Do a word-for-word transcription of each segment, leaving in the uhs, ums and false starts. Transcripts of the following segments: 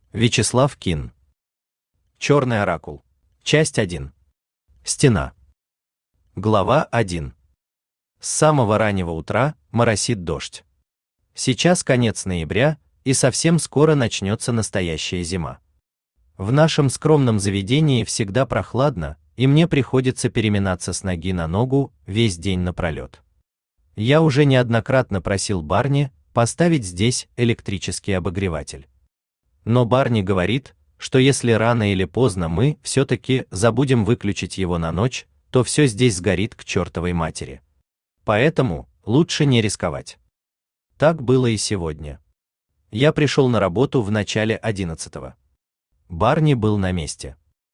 Вячеслав Кин. Черный оракул. Часть один. Стена. Глава один. С самого раннего утра моросит дождь. Сейчас конец ноября, и совсем скоро начнется настоящая зима. В нашем скромном заведении всегда прохладно, и мне приходится переминаться с ноги на ногу весь день напролет. Я уже неоднократно просил Барни поставить здесь электрический обогреватель. Но Барни говорит, что если рано или поздно мы все-таки забудем выключить его на ночь, то все здесь сгорит к чертовой матери. Поэтому лучше не рисковать. Так было и сегодня. Я пришел на работу в начале одиннадцатого. Барни был на месте.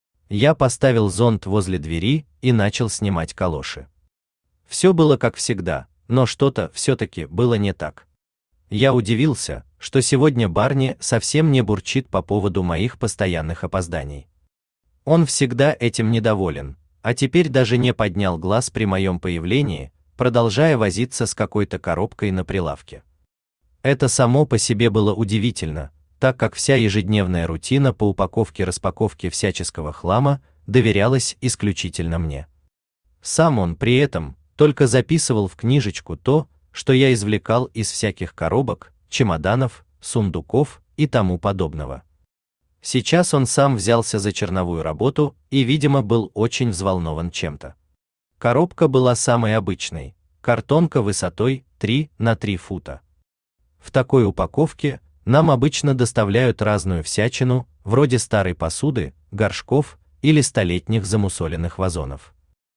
Я поставил зонт возле двери и начал снимать калоши. Все было как всегда, но что-то все-таки было не так. Я удивился, что сегодня Барни совсем не бурчит по поводу моих постоянных опозданий. Он всегда этим недоволен, а теперь даже не поднял глаз при моем появлении, продолжая возиться с какой-то коробкой на прилавке. Это само по себе было удивительно, так как вся ежедневная рутина по упаковке-распаковке всяческого хлама доверялась исключительно мне. Сам он при этом только записывал в книжечку то, что я извлекал из всяких коробок, чемоданов, сундуков и тому подобного. Сейчас он сам взялся за черновую работу и, видимо, был очень взволнован чем-то. Коробка была самой обычной, картонка высотой три на три фута. В такой упаковке нам обычно доставляют разную всячину, вроде старой посуды, горшков или столетних замусоленных вазонов.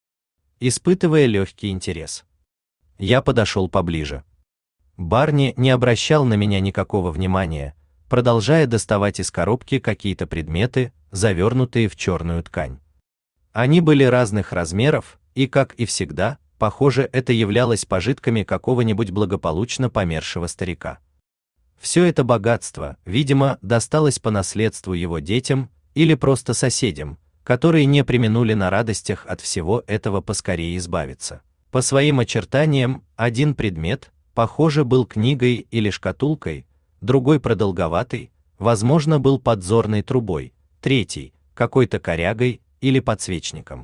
Испытывая легкий интерес, я подошел поближе. Барни не обращал на меня никакого внимания, продолжая доставать из коробки какие-то предметы, завернутые в черную ткань. Они были разных размеров, и, как и всегда, похоже, это являлось пожитками какого-нибудь благополучно помершего старика. Все это богатство, видимо, досталось по наследству его детям или просто соседям, которые не преминули на радостях от всего этого поскорее избавиться. По своим очертаниям, один предмет, похоже, был книгой или шкатулкой, другой продолговатый, возможно, был подзорной трубой, третий — какой-то корягой или подсвечником.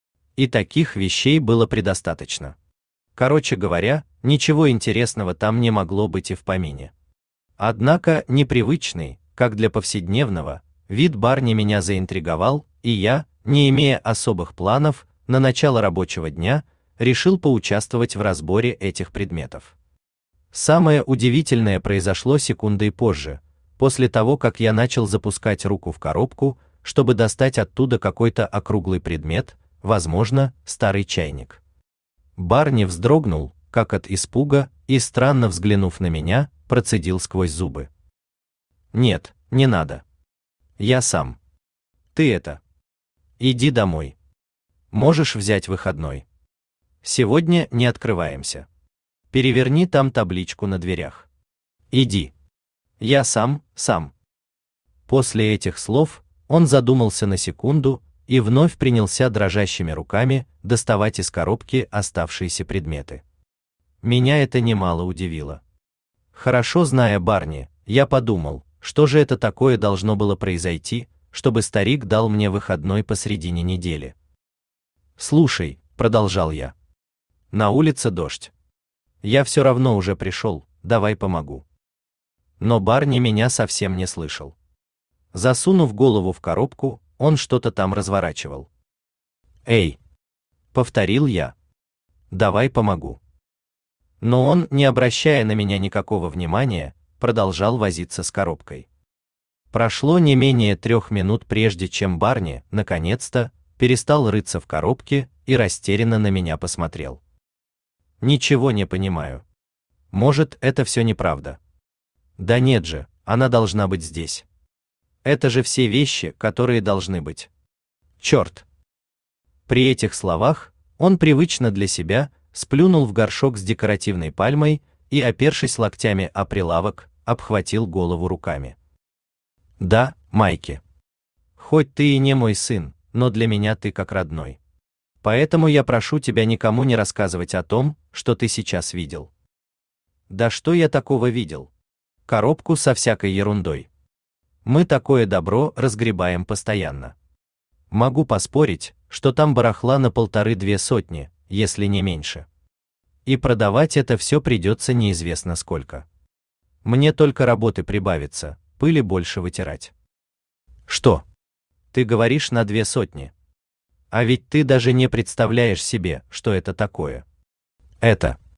И таких вещей было предостаточно. Короче говоря, ничего интересного там не могло быть и в помине. Однако непривычный, как для повседневного, вид Барни меня заинтриговал, и я, не имея особых планов на начало рабочего дня, решил поучаствовать в разборе этих предметов. Самое удивительное произошло секундой позже, после того, как я начал запускать руку в коробку, чтобы достать оттуда какой-то округлый предмет, возможно, старый чайник. Барни вздрогнул, как от испуга, и, странно взглянув на меня, процедил сквозь зубы: «Нет, не надо. Я сам. Ты это. Иди домой. Можешь взять выходной. Сегодня не открываемся. Переверни там табличку на дверях. Иди. Я сам, сам». После этих слов он задумался на секунду и вновь принялся дрожащими руками доставать из коробки оставшиеся предметы. Меня это немало удивило. Хорошо зная Барни, я подумал, что же это такое должно было произойти, чтобы старик дал мне выходной посредине недели. «Слушай», — продолжал я, — «на улице дождь. Я все равно уже пришел, давай помогу». Но Барни меня совсем не слышал. Засунув голову в коробку, он что-то там разворачивал. «Эй!» — повторил я. «Давай помогу». Но он, не обращая на меня никакого внимания, продолжал возиться с коробкой. Прошло не менее трех минут, прежде чем Барни, наконец-то, перестал рыться в коробке и растерянно на меня посмотрел. «Ничего не понимаю. Может, это все неправда?» «Да нет же, она должна быть здесь. Это же все вещи, которые должны быть. Черт!» При этих словах он привычно для себя сплюнул в горшок с декоративной пальмой и, опершись локтями о прилавок, обхватил голову руками. «Да, Майки. Хоть ты и не мой сын, но для меня ты как родной. Поэтому я прошу тебя никому не рассказывать о том, что ты сейчас видел». «Да что я такого видел? Коробку со всякой ерундой. Мы такое добро разгребаем постоянно. Могу поспорить, что там барахла на полторы-две сотни, если не меньше. И продавать это все придется неизвестно сколько. Мне только работы прибавится, пыли больше вытирать. Что? Ты говоришь на две сотни? А ведь ты даже не представляешь себе, что это такое. Это